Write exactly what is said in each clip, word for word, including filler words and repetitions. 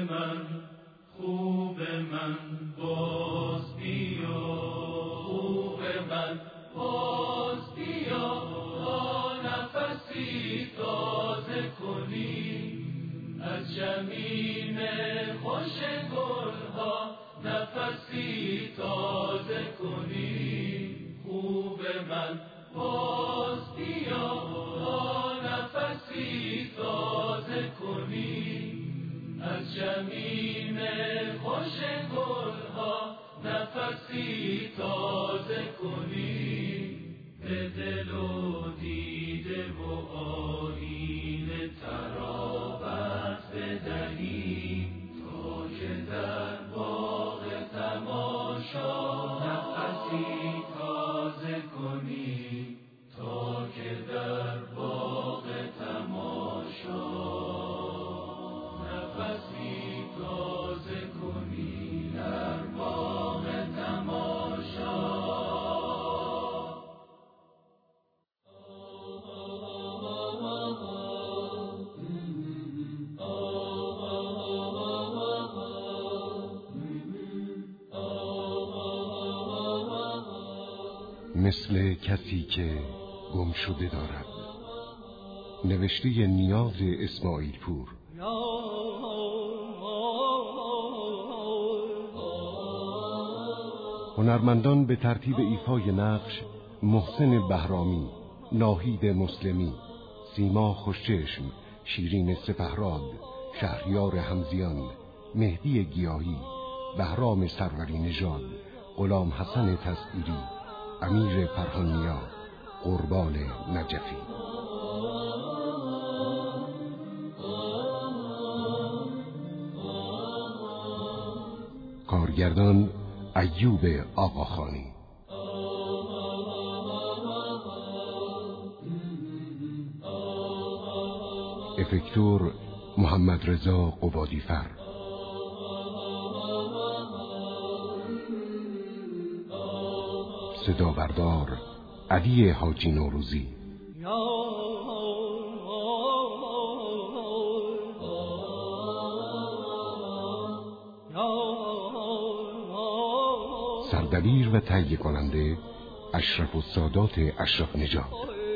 من خوب من باز بیا، خوب من باز بیا، تا نفسی تازه کنی از جمیم خوش گلها، نفسی تازه کنی. خوب من باز بیا، تا نفسی تازه کنی از جمیم خوش گلها، نفسی تازه کنی. به دل و دیده و آیین ترابت بدهی، تا که در باغ تماشا نفسی تازه کنی، تا که در باغ تماشا نفسی تازه کنی، در باغ تماشا. مثل کسی که گم شده دارد. نوشته نیاز اسماعیل پور. هنرمندان به ترتیب ایفای نقش: محسن بهرامی، ناهید مسلمی، سیما خوشچشم، شیرین سپهراد، شهریار حمزیان، مهدی گیاهی، بهرام سروری نژاد، غلام حسن تسعیری، امیر فرهانیا، قربان نجفی. کارگردان ایوب آقاخانی. افکتور محمد رضا قبادیفر. صدا بردار علی حاجی نوروزی. سردبیر و تهیه کننده اشرف السادات اشرف نژاد.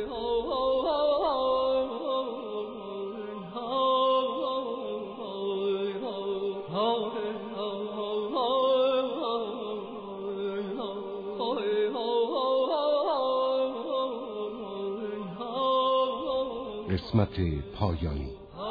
قسمت پایانی.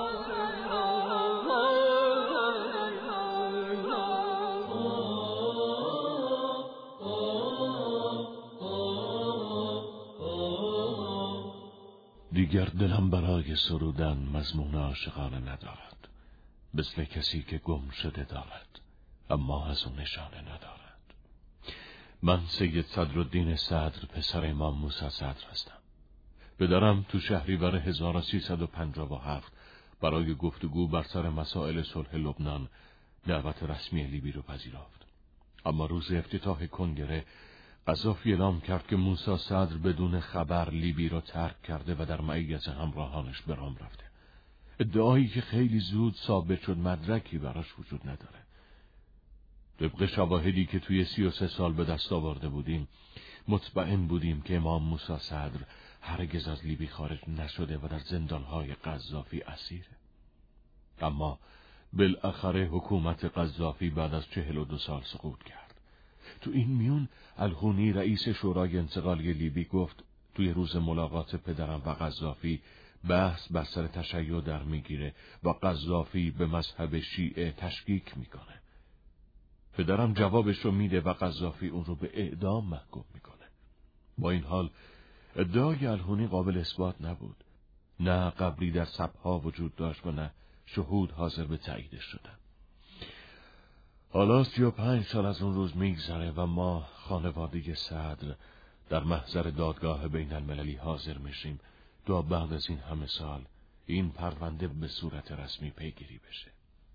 دیگر دلم برای سرودن مضمون عاشقانه ندارد، مثل کسی که گم شده دارد اما از اون نشانه ندارد. من سید صدرالدین صدر، پسر امام موسی صدر هستم. پدرم تو شهریور هزار و سیصد و پنجاه و هفت برای گفتگو بر سر مسائل صلح لبنان دعوت رسمی لیبی رو پذیرفت. اما روز افتتاح کنگره قذافی اعلام کرد که موسی صدر بدون خبر لیبی را ترک کرده و در معیت همراهانش به رام رفته. ادعایی که خیلی زود ثابت شد مدرکی براش وجود نداره. طبق شواهدی که توی سی و سه سال به دست آورده بودیم، مطمئن بودیم که امام موسی صدر هرگز از لیبی خارج نشده و در زندانهای قذافی اسیره. اما بالاخره حکومت قذافی بعد از چهل و دو سال سقوط کرد. تو این میون الخونی رئیس شورای انتقالی لیبی گفت توی روز ملاقات پدرم و قذافی بحث بر سر تشیع در میگیره و قذافی به مذهب شیعه تشکیک میکنه. پدرم جوابش رو میده و قذافی اون رو به اعدام محکوم میکنه. با این حال ادعای الخونی قابل اثبات نبود. نه قبری در صفحا وجود داشت و نه شهود حاضر به تاییدش شدن. حالا سی و پنج سال از اون روز میگذره و ما خانواده صدر در محضر دادگاه بین المللی حاضر میشیم تا بعد از این همه سال این پرونده به صورت رسمی پیگیری بشه.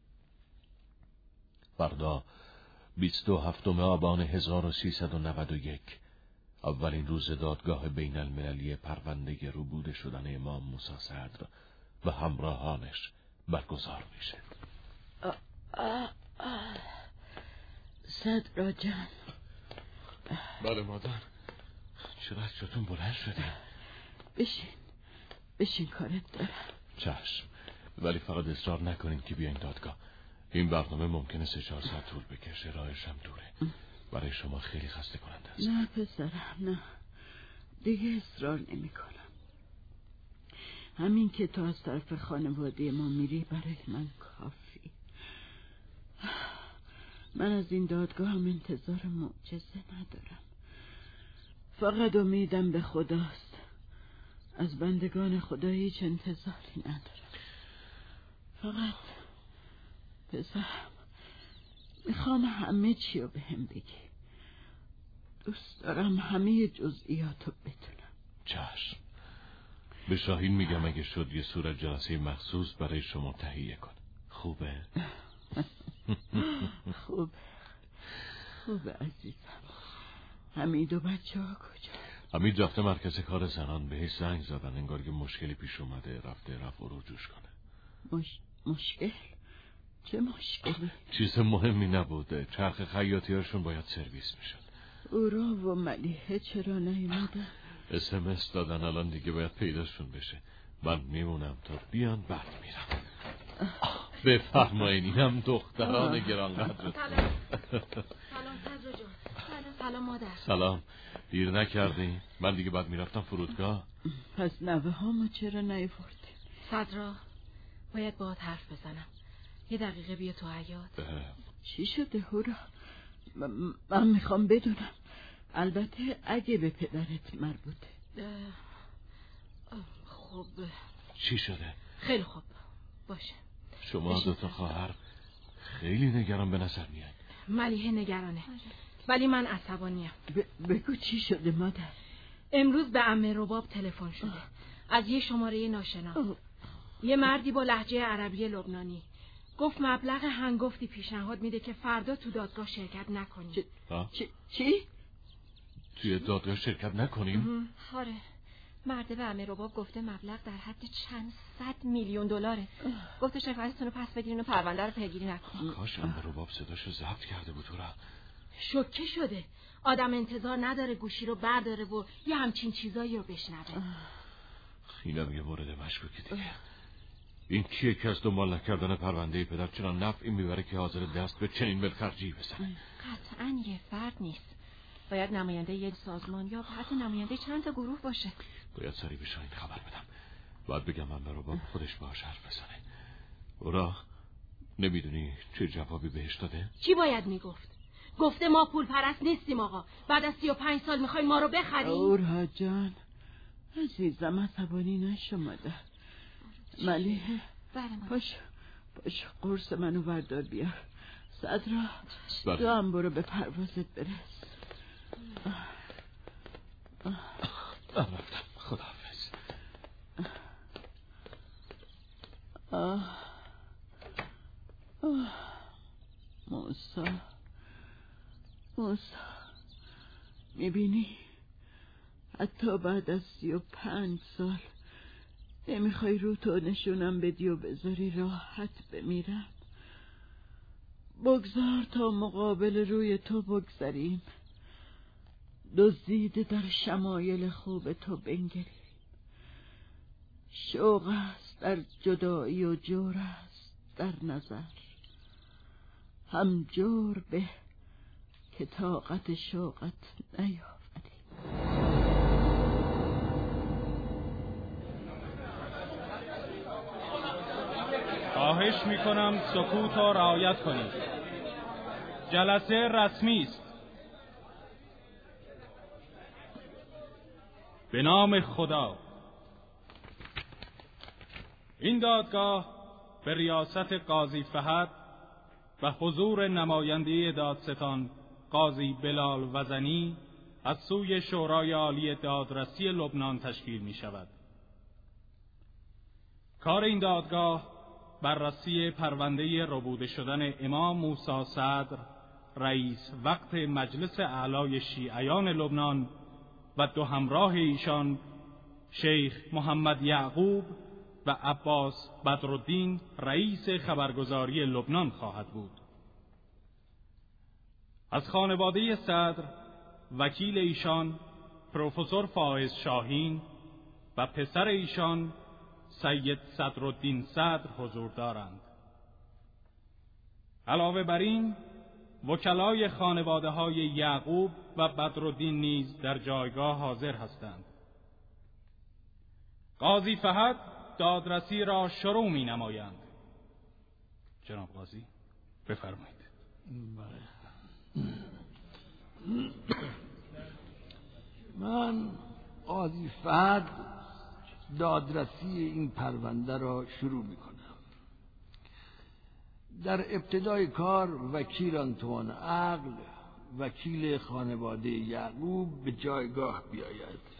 فردا بیست و هفتم آبان هزار و سیصد و نود و یک اولین روز دادگاه بین المللی پرونده ربوده شدن امام موسی صدر و همراهانش برگزار میشه. صدرا جان. بله مادر. چرا از جاتون بلند شدی؟ بشین بشین کارت دارم. چشم، ولی فقط اصرار نکنین که بیاین دادگاه. این برنامه ممکنه سه چهار ساعت طول بکشه، راهش هم دوره. برای شما خیلی خسته کننده است. نه پسرم، نه دیگه اصرار نمی کنم. همین که تو از طرف خانواده ما میری برای من کافی. من از این دادگاه هم انتظار معجزه ندارم. فقط امیدم به خداست. از بندگان خدا هیچ انتظاری ندارم. فقط پسرم میخوام همه چی رو به هم بگی. دوست دارم همه جزئیاتو بدونم. چشم. به شاهین میگم اگه شد یه صورت جلسه مخصوص برای شما تهیه کن. خوبه؟ خوبه خوبه عزیزم. حمید و بچه ها کجا؟ حمید رفته مرکز کار زنان، بهش زنگ زدن، انگار که مشکلی پیش اومده، رفته رفع و رجوعش کنه. مش... مشکل؟ چه مشکلی؟ چیز مهمی نبوده، چرخ خیاطی هاشون باید سرویس میشد. اورا و ملیحه چرا نیومدن؟ اس ام اس دادن، الان دیگه باید پیداشون بشه. من میمونم تا بیان بعد میرم. بفرمایین، اینم دختران گرانقدرتون. سلام سلام صدرا جان. سلام سلام مادر. سلام، دیر نکردین؟ من دیگه بعد میرفتم فرودگاه. پس نوه هامو چرا نیاوردین؟ صدرا باید باهات حرف بزنم. یه دقیقه بیا تو حیاط. چی شده هورا؟ م- من میخوام بدونم. البته اگه به پدرت مربوطه. خب چی شده؟ خیلی خوب باشه. شما دو تا خواهر خیلی نگران به نظر میاد. ملیحه نگرانه ولی من عصبانیم. ب- بگو چی شده مادر؟ امروز به عمه رباب تلفن شده از یه شماره ناشناس. یه مردی با لهجه عربی لبنانی گفت مبلغ هنگفتی پیشنهاد میده که فردا تو دادگاه شرکت نکنیم. چ... چ... چی؟ توی دادگاه شرکت نکنیم؟ آره، مرد به عمه رباب گفته مبلغ در حد چند صد میلیون دلاره. گفته شکایتتون رو پس بگیرین و پرونده رو پیگیری نکنین. کاش عمه رباب صداشو ضبط کرده بود. را شوکه شده. آدم انتظار نداره گوشی رو برداره و یه همچین چیزایی رو بشنوه. اینم یه مورد مشکوکه دیگه. این کیه که از دنبال نکردن پرونده پدر چنان نفعی میبره که حاضر دست به چنین بالخرجی بزنه؟ قطعاً یه فرد نیست. باید نماینده یک سازمان یا حتی نماینده چند تا گروه باشه. باید سریع به شاهین خبر بدم. باید بگم من برو با خودش باهاش حرف بزنه. اورا نمیدونی چه جوابی بهش داده؟ چی باید میگفت؟ گفته ما پول پرست نیستیم آقا. بعد از سی و پنج سال میخوای ما رو بخریم؟ اورا جان عزیزم عصبانی نشو مادر. ملیحه پاش پاش قرص منو بردار بیار. صدرا تو هم برو به پروازت برس. رفتم. خداحافظ. آه آه موسا موسا میبینی حتی بعد از سی و پنج سال نمیخوای رو تو نشونم بدی و بذاری راحت بمیرم. بگذار تا مقابل روی تو بگذاریم، دزدیده در شمایل خوب تو بنگریم. شوق است در جدایی و جور است در نظر، هم جور به که طاقت شوقت نیافتی. خواهش میکنم سکوت را رعایت کنید. جلسه رسمی است. به نام خدا. این دادگاه به ریاست قاضی فهد و حضور نماینده دادستان قاضی بلال وزنی از سوی شورای عالی دادرسی لبنان تشکیل می شود. کار این دادگاه بررسی پرونده ربوده شدن امام موسی صدر رئیس وقت مجلس اعلای شیعیان لبنان و دو همراه ایشان شیخ محمد یعقوب و عباس بدرالدین رئیس خبرگزاری لبنان خواهد بود. از خانواده صدر وکیل ایشان پروفسور فائز شاهین و پسر ایشان سید صدرالدین صدر حضور دارند. علاوه بر این وکلای خانواده های یعقوب و بدرالدین نیز در جایگاه حاضر هستند. قاضی فهد دادرسی را شروع می نمایند. جناب قاضی بفرمایید. من قاضی فهد دادرسی این پرونده را شروع می کنم. در ابتدای کار وکیل آنتوان عقل وکیل خانواده یعقوب به جایگاه بیاید.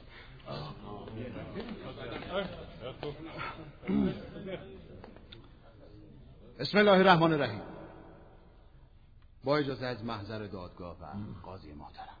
بسم الله الرحمن الرحیم. با اجازه از محضر دادگاه و قاضی محترم،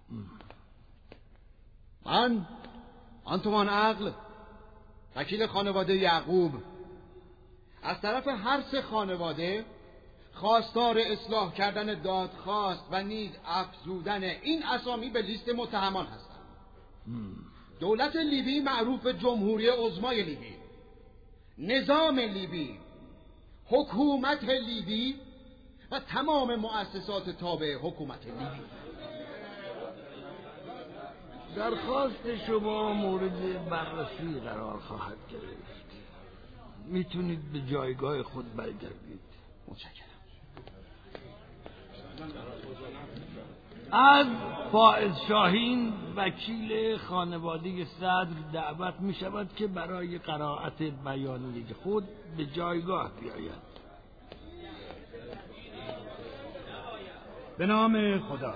من آنتوان عقل وکیل خانواده یعقوب از طرف هر سه خانواده خواستار اصلاح کردن دادخواست و نیز افزودن این اسامی به لیست متهمان هستم. دولت لیبی معروف جمهوری عظمای لیبی، نظام لیبی، حکومت لیبی و تمام مؤسسات تابع حکومت لیبی. درخواست شما مورد بررسی قرار خواهد گرفت. میتونید به جایگاه خود برگردید. متشکرم. از فائز شاهین وکیل خانواده صدر دعوت می شود که برای قرائت بیانیه خود به جایگاه بیاید. به نام خدا.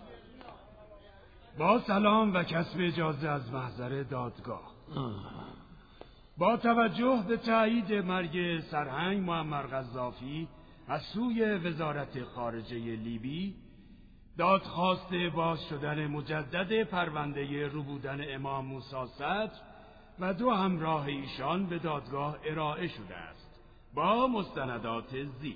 با سلام و کسب اجازه از محضر دادگاه. با توجه به تایید مرگ سرهنگ معمر قذافی از سوی وزارت خارجه لیبی، دادخواست باز شدن مجدد پرونده ربودن امام موسی صدر و دو همراه ایشان به دادگاه ارائه شده است با مستندات زیر.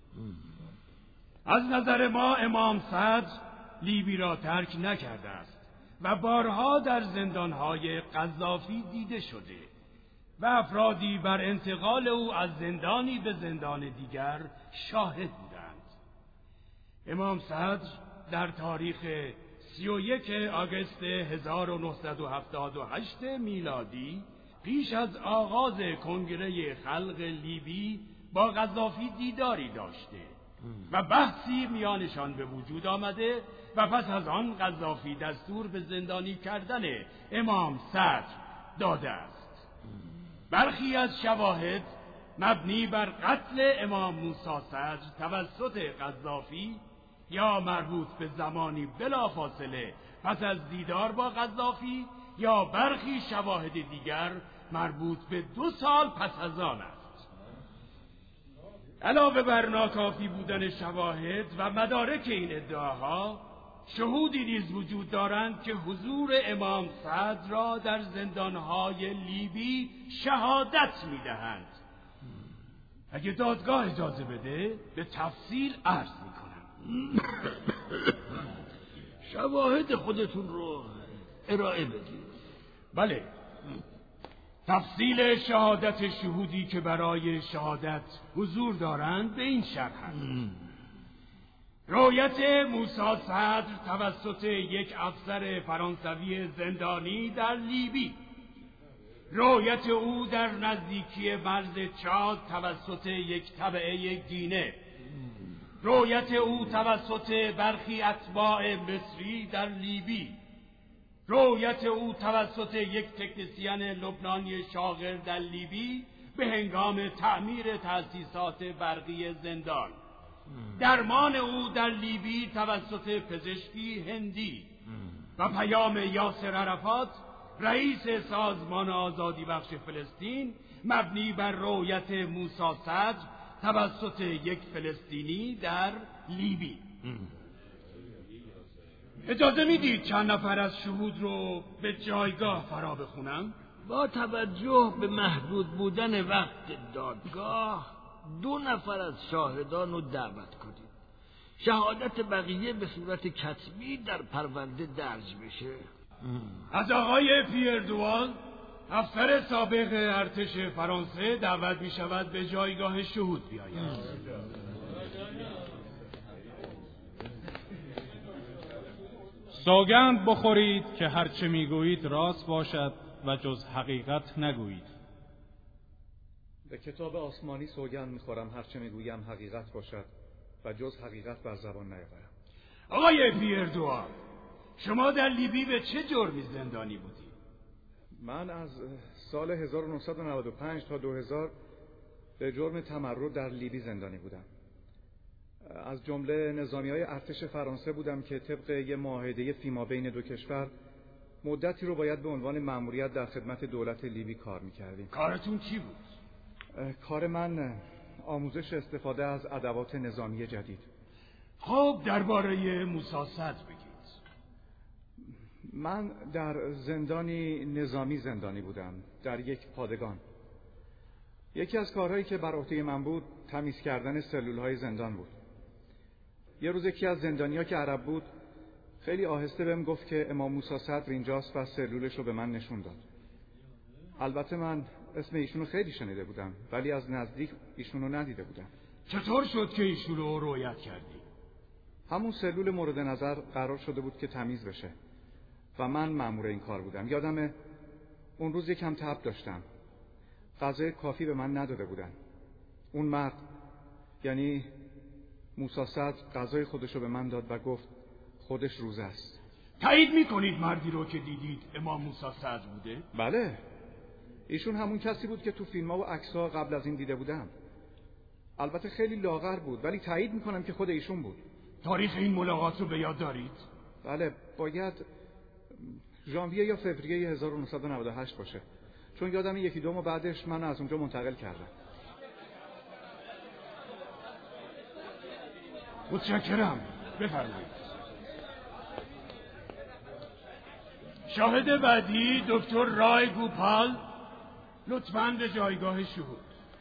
از نظر ما امام صدر لیبی را ترک نکرده است و بارها در زندانهای قذافی دیده شده و افرادی بر انتقال او از زندانی به زندان دیگر شاهد بودند. امام صدر در تاریخ سی و یک آگوست هزار و نهصد و هفتاد و هشت میلادی پیش از آغاز کنگره خلق لیبی با قذافی دیداری داشته و بحثی میانشان به وجود آمده و پس از آن قذافی دستور به زندانی کردن امام صدر داده است. برخی از شواهد مبنی بر قتل امام موسی صدر توسط قذافی یا مربوط به زمانی بلافاصله پس از دیدار با قذافی یا برخی شواهد دیگر مربوط به دو سال پس از آن است. علاوه بر ناکافی بودن شواهد و مدارک این ادعاها، شهودی نیز وجود دارند که حضور امام صدر را در زندانهای لیبی شهادت میدهند. اگه دادگاه اجازه بده به تفصیل عرض میکنم. شواهد خودتون رو ارائه بدید. بله، تفصیل شهادت شهودی که برای شهادت حضور دارند به این شرح است. رویت موسی صدر توسط یک افسر فرانسوی زندانی در لیبی، رویت او در نزدیکی مرز چاد توسط یک تبعه گینه، رویت او توسط برخی اتباع مصری در لیبی، رویت او توسط یک تکنسین لبنانی شاغر در لیبی به هنگام تعمیر تأسیسات برقی زندان، درمان او در لیبی توسط پزشکی هندی و پیام یاسر عرفات رئیس سازمان آزادی بخش فلسطین مبنی بر رویت موسی صدر توسط یک فلسطینی در لیبی. اجازه میدید چند نفر از شهود رو به جایگاه فرا بخونم؟ با توجه به محدود بودن وقت دادگاه دو نفر از شاهدان رو دعوت کنید. شهادت بقیه به صورت کتبی در پرونده درج بشه. از آقای پیردوان افسر سابق ارتش فرانسه دعوت می شود به جایگاه شهود بیاید. سوگند بخورید که هرچه میگویید راست باشد و جز حقیقت نگویید. به کتاب آسمانی سوگند میخورم هرچه میگویم حقیقت باشد و جز حقیقت بر زبان نیاورم. آقای پیردوان، شما در لیبی به چه جرمی زندانی بودی؟ من از سال هزار و نهصد و نود و پنج تا دو هزار به جرم تمرد در لیبی زندانی بودم. از جمله نظامیای ارتش فرانسه بودم که طبق یه معاهده فیما بین دو کشور مدتی رو باید به عنوان مأموریت در خدمت دولت لیبی کار میکردیم. کارتون چی بود؟ کار من آموزش استفاده از ادوات نظامی جدید. خب درباره موسی صدر بگید. من در زندانی نظامی زندانی بودم، در یک پادگان. یکی از کارهایی که بر عهده من بود تمیز کردن سلولهای زندان بود. یه روز یکی از زندانی‌ها که عرب بود خیلی آهسته بهم گفت که امام موسی صدر اینجاست و سلولش رو به من نشون داد. البته من اسم ایشونو خیلی شنیده بودم ولی از نزدیک ایشونو ندیده بودم. چطور شد که ایشونو رؤیت کردی؟ همون سلول مورد نظر قرار شده بود که تمیز بشه و من مأمور این کار بودم. یادمه اون روز یکم تب داشتم. غذای کافی به من نداده بودن. اون مرد یعنی موسی صدر غذای خودشو به من داد و گفت خودش روزه است. تایید میکنید مردی رو که دیدید امام موسی صدر بوده؟ بله، ایشون همون کسی بود که تو فیلم‌ها و عکس‌ها قبل از این دیده بودم. البته خیلی لاغر بود ولی تایید میکنم که خود ایشون بود. تاریخ این ملاقات رو به یاد دارید؟ بله، باید ژانویه یا فوریه هزار و نهصد و نود و هشت باشه، چون یادم یکی دو ماه بعدش منو از اونجا منتقل کردم. متشکرم، بفرمایید. شاهد بعدی دکتر رای گوپال، لطفاً به جایگاه شهود.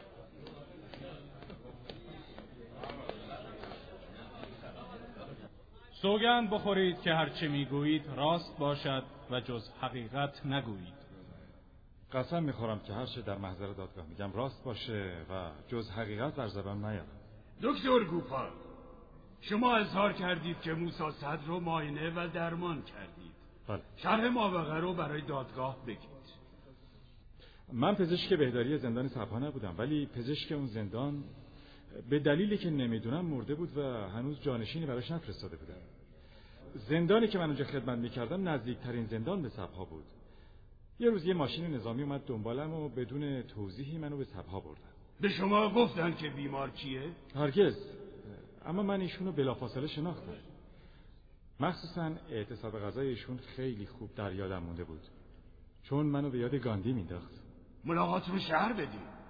سوگند بخورید که هرچه میگویید راست باشد و جز حقیقت نگویید. قسم میخورم که هرچه در محضر دادگاه میگم راست باشه و جز حقیقت بر زبان نیارم. دکتر گوپال، شما اظهار کردید که موسی صدر رو معاینه و درمان کردید. بله. شرح ماوقع رو برای دادگاه بگید. من پزشک بهداری زندان سبها نبودم ولی پزشک اون زندان به دلیلی که نمیدونم مرده بود و هنوز جانشینی براش نفرستاده بودم. زندانی که من اونجا خدمت میکردم نزدیکترین زندان به سبها بود. یه روز یه ماشین نظامی اومد دنبالم و بدون توضیحی منو به سبها بردن. به شما گفتن که بیمار کیه؟ هرگز، اما من ایشونو بلافاصله شناختم. مخصوصا اعتصاب غذای ایشون خیلی خوب در یادم مونده بود، چون منو به یاد گاندی مینداخت. ملاقات رو شهر بدید.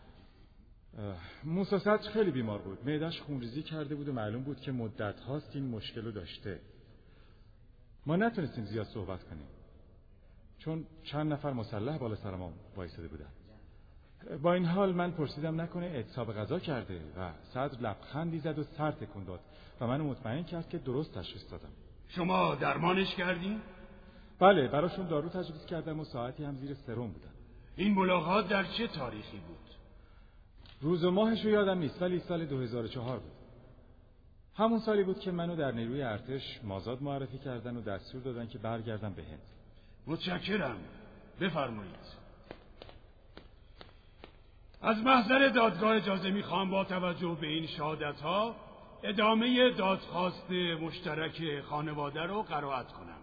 موسی صدر خیلی بیمار بود، معده‌اش خونریزی کرده بود و معلوم بود که مدت هاست این مشکل رو داشته. ما نتونستیم زیاد صحبت کنیم چون چند نفر مسلح بالا سر ما وایساده بودن. با این حال من پرسیدم نکنه اعتصاب غذا کرده و صدر لبخندی زد و سر تکون داد و منو مطمئن کرد که درست تشخیص دادم. شما درمانش کردین؟ بله، براشون دارو تجویز کردم و ساعتی هم زیر سرم بودن. این ملاقات در چه تاریخی بود؟ روز و ماهش رو یادم نیست ولی سال دو هزار و چهار بود. همون سالی بود که منو در نیروی ارتش مازاد معرفی کردن و دستور دادن که برگردم به هند. متشکرم، بفرمایید. از محضر دادگاه اجازه میخوام با توجه به این شهادت ها ادامه دادخواست مشترک خانواده رو قرائت کنم.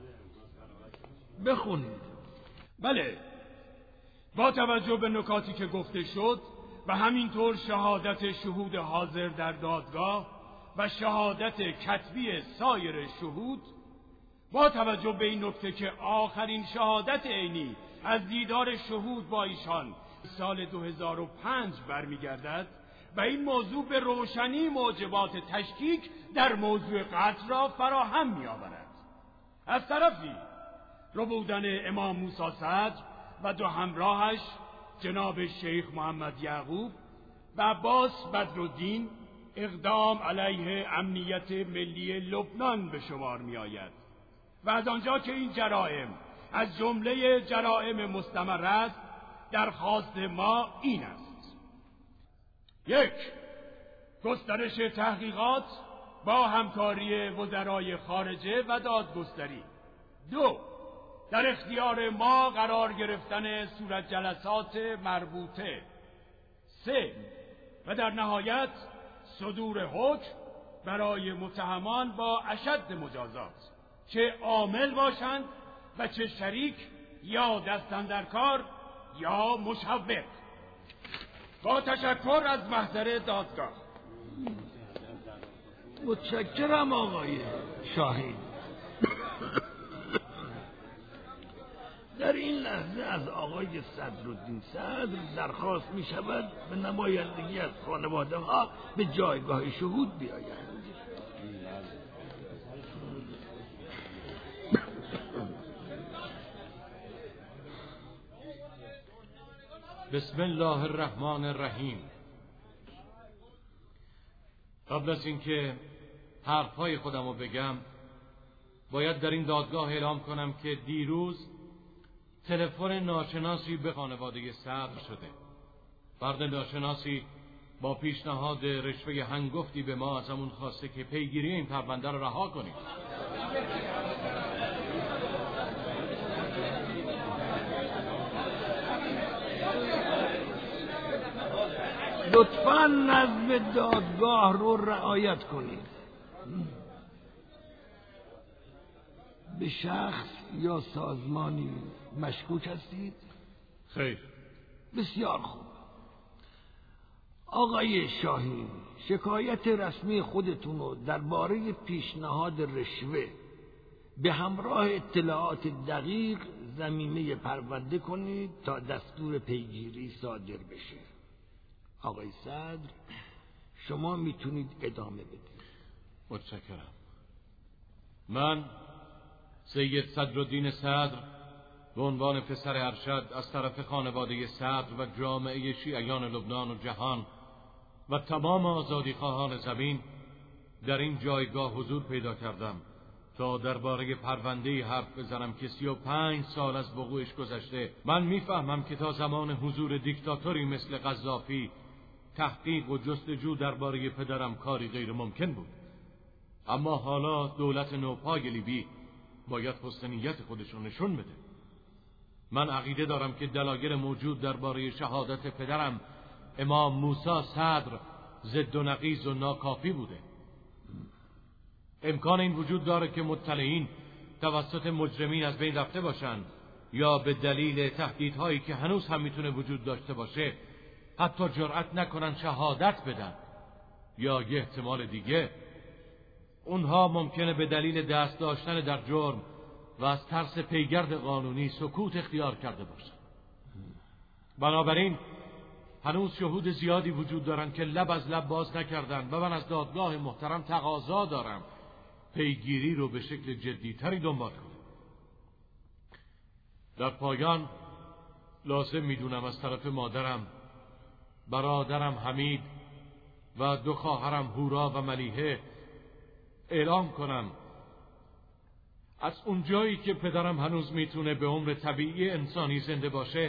بخونید. بله، با توجه به نکاتی که گفته شد و همینطور شهادت شهود حاضر در دادگاه و شهادت کتبی سایر شهود، با توجه به این نکته که آخرین شهادت عینی از دیدار شهود با ایشان سال دو هزار و پنج برمیگردد و این موضوع به روشنی موجبات تشکیک در موضوع قتل را فراهم می‌آورد. از طرفی ربودن امام موسی صدر و دو همراهش جناب شیخ محمد یعقوب و عباس بدرالدین اقدام علیه امنیت ملی لبنان به شمار می آید و از آنجا که این جرائم از جمله جرائم مستمر است، درخواست ما این است: یک، گسترش تحقیقات با همکاری وزرای خارجه و دادگستری. دو، در اختیار ما قرار گرفتن صورت جلسات مربوطه. سه، و در نهایت صدور حکم برای متهمان با اشد مجازات، چه عامل باشند و چه شریک یا دستن در کار یا مشوق. با تشکر از محضر دادگاه. متشکرم آقای شاهین. در این لحظه از آقای صدرالدین صدر درخواست می شود به نمایندگی از خانواده ها به جایگاه شهود بیایند. بسم الله الرحمن الرحیم. قبل از اینکه حرفهای خودم رو بگم، باید در این دادگاه اعلام کنم که دیروز تلفن ناشناسی به خانواده صدر شده. فرد ناشناسی با پیشنهاد رشوه هنگفتی به ما ازمون خواسته که پیگیری این پرونده رو رها کنیم. لطفاً نظم دادگاه رو رعایت کنید. به شخص یا سازمانی مشکوک هستید؟ خیر. بسیار خوب. آقای شاهین، شکایت رسمی خودتون رو درباره پیشنهاد رشوه به همراه اطلاعات دقیق ضمیمه پرونده کنید تا دستور پیگیری صادر بشه. آقای صدر، شما میتونید ادامه بدید. متشکرم. من سید صدرالدین صدر به عنوان پسر ارشد از طرف خانواده صدر و جامعه شیعیان لبنان و جهان و تمام آزادیخواهان زمین در این جایگاه حضور پیدا کردم تا درباره پرونده حرف بزنم که سی و پنج سال از وقوعش گذشته. من میفهمم که تا زمان حضور دیکتاتوری مثل قذافی تحقیق و جستجو درباره پدرم کاری غیر ممکن بود، اما حالا دولت نوپای لیبی باید حسن نیت خودش رو نشون بده. من عقیده دارم که دلایل موجود درباره شهادت پدرم امام موسی صدر ضد و نقیض و ناکافی بوده. امکان این وجود داره که مطلعین توسط مجرمین از بین رفته باشند یا به دلیل تهدیدهایی که هنوز هم میتونه وجود داشته باشه حتی جرأت نکنن شهادت بدن، یا یه احتمال دیگه اونها ممکنه به دلیل دست داشتن در جرم و از ترس پیگرد قانونی سکوت اختیار کرده باشن. بنابراین هنوز شهود زیادی وجود دارن که لب از لب باز نکردن و من از دادگاه محترم تقاضا دارم پیگیری رو به شکل جدیتری دنبال کنه. در پایان لازم میدونم از طرف مادرم، برادرم حمید و دو خواهرم هورا و ملیحه اعلام کنم از اون جایی که پدرم هنوز میتونه به عمر طبیعی انسانی زنده باشه،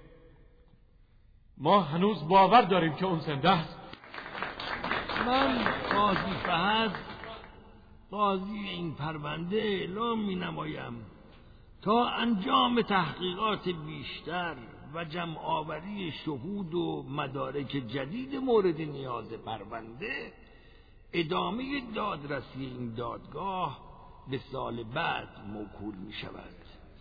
ما هنوز باور داریم که اون زنده است. من قاضی فهد، قاضی این پرونده، اعلام می نمایم تا انجام تحقیقات بیشتر و جمع آوری شهود و مدارک جدید مورد نیاز پرونده، ادامه دادرسی این دادگاه به سال بعد موکول می شود.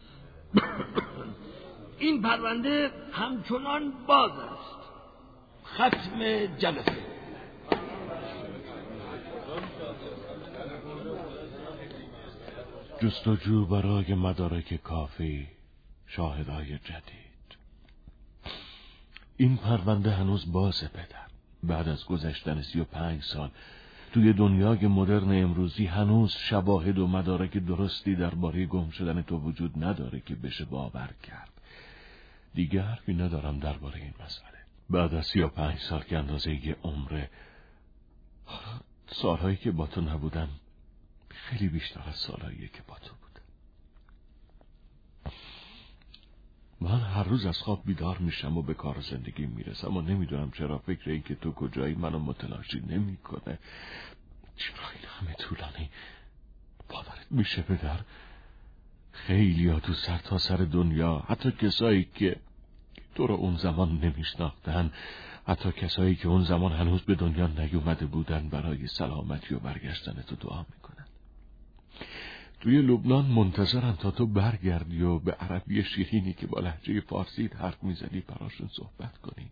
این پرونده همچنان باز است. ختم جلسه. جستجو برای مدارک کافی، شاهدای جدید. این پرونده هنوز بازه پدر. بعد از گذشتن سی و پنج سال توی دنیای مدرن امروزی هنوز شواهد و مدارک درستی درباره گم شدن تو وجود نداره که بشه باور کرد. دیگه حرفی ندارم درباره این مسئله. بعد از سی و پنج سال که اندازه یه عمره، سالهایی که با تو نبودم خیلی بیشتر از سالهایی که با تو بودم. من هر روز از خواب بیدار میشم و به کار زندگی میرسم و نمیدونم چرا فکر این که تو کجایی منو متلاشی نمی کنه. چرا این همه طولانی؟ باورت میشه پدر؟ خیلی ها تو سر تا سر دنیا، حتی کسایی که تو رو اون زمان نمیشناختن، حتی کسایی که اون زمان هنوز به دنیا نیومده بودن، برای سلامتی و برگشتن تو دعا میکنن. توی لبنان منتظرن تا تو برگردی و به عربی شیرینی که با لهجه فارسی حرف میزنی براشون صحبت کنی.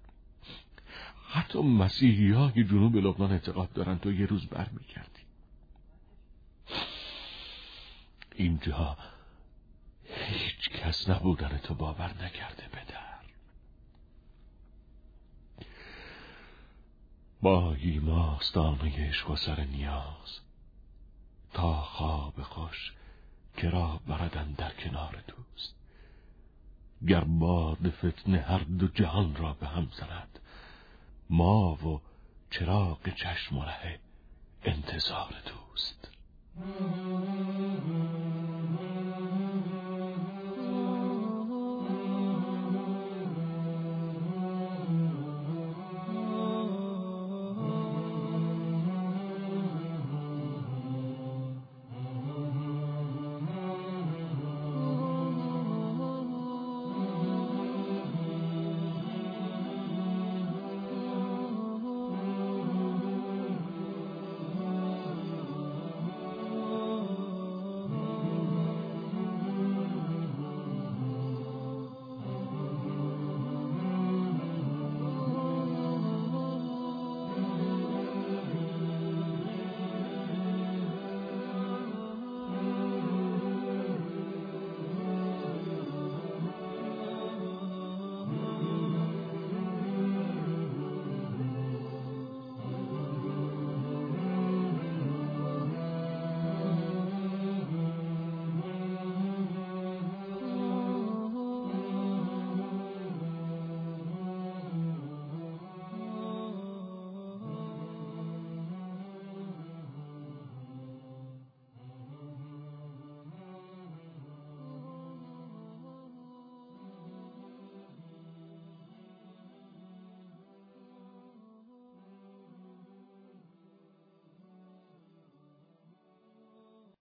حتی مسیحی های جنوب لبنان اعتقاد دارن تو یه روز برمیگردی. اینجا هیچ کس نبودن تو باور نکرده پدر. با ایما آستانه عشق و سر نیاز، تا خواب خوش که را بردن در کنار دوست. گر باد فتنه هر دو جهان را به هم زند، ما و چراغ چشم و ره انتظار دوست.